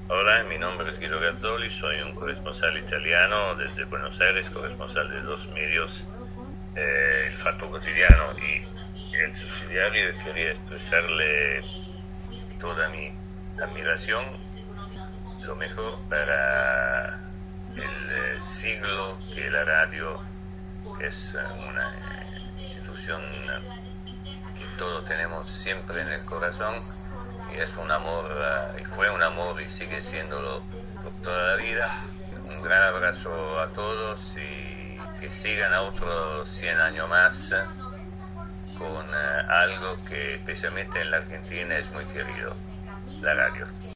Hola, mi nombre es Guido Gazzoli, soy un corresponsal italiano desde Buenos Aires, corresponsal de dos medios, El Fatto Quotidiano y El Sussidiario, y quería expresarle toda mi admiración, lo mejor para el siglo que la radio es una institución que todos tenemos siempre en el corazón, y es un amor, y fue un amor y sigue siéndolo por toda la vida. Un gran abrazo a todos y que sigan a otros 100 años más con algo que especialmente en la Argentina es muy querido, la radio.